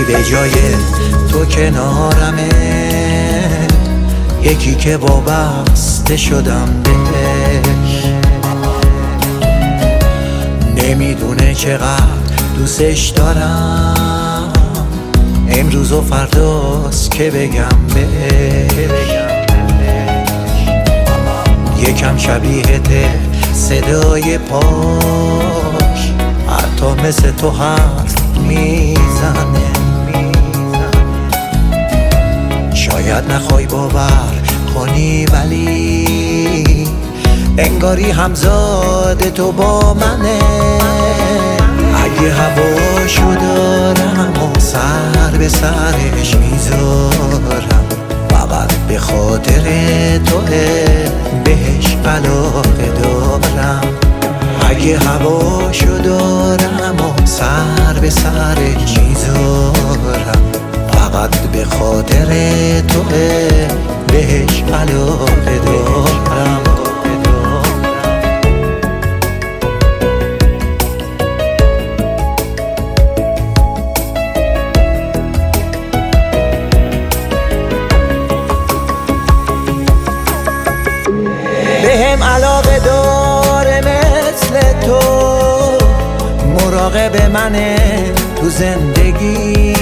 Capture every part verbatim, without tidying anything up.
به جای تو کنارمه، یکی که وابسته شدم بهش، نمیدونه چقدر دوستش دارم، امروز و فرداست که بگم بهش. یکم شبیهته صدای پاش، حتی مثل تو حرف میزنه، شاید نخوای باور کنی ولی انگاری همزاد تو با منه. اگه هواشو دارم و سر به سرش میذارم، فقط به خاطر توه بهش علاقه دارم. اگه هواشو دارم و سر به سرش میذارم، فقط به خاطر توه بهش علاقه دارم. بهم علاقه داره مثل تو، مراقب منه تو زندگی،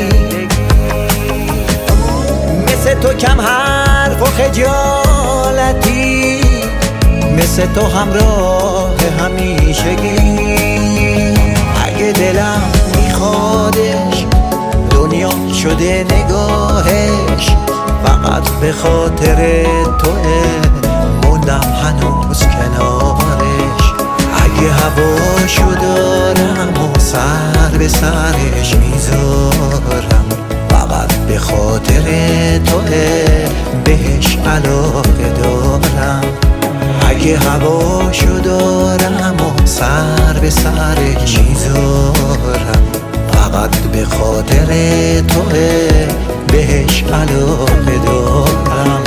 مثل تو کم حرف و خجالتی، مثل تو همراه همیشگی. اگه دلم میخوادش دنیا شده نگاهش، فقط به خاطر توه موندم هنوز کنارش. اگه هواشو دارم و سر به سرش میذارم، فقط به خاطر توه بهش علاقه دارم. اگه هواشو دارم و سر به سرش میذارم، فقط به خاطر توه بهش علاقه دارم.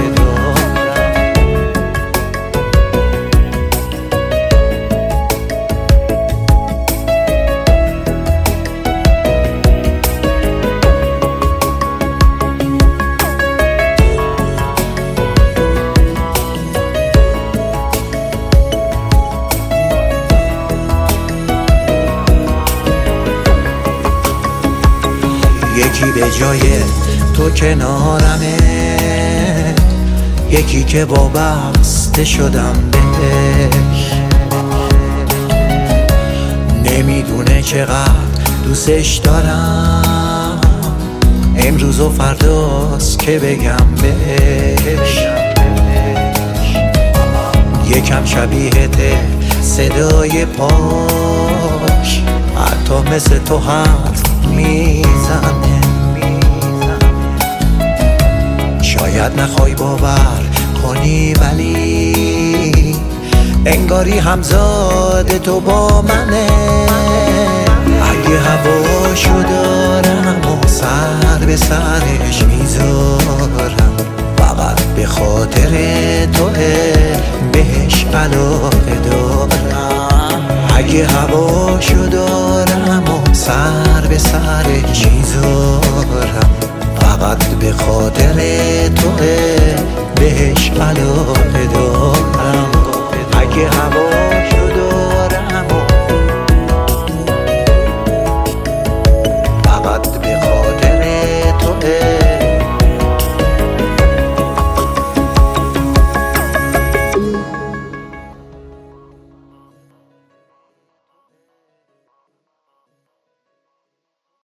یکی به جای تو کنارمه، یکی که وابسته شدم بهش، نمیدونه چقدر دوستش دارم، امروز و فرداست که بگم بهش. یکم شبیهته صدای پاش، حتی مثل تو حرف میزنه، شاید نخوای باور کنی ولی انگاری همزاد تو با منه. اگه هواشو دارم و سر به سرش میذارم، فقط به خاطر توه بهش علاقه دارم. اگه هواشو دارم و سر به سرش میذارم، فقط به خاطر توه بهش علاقه دارم. اگه هوا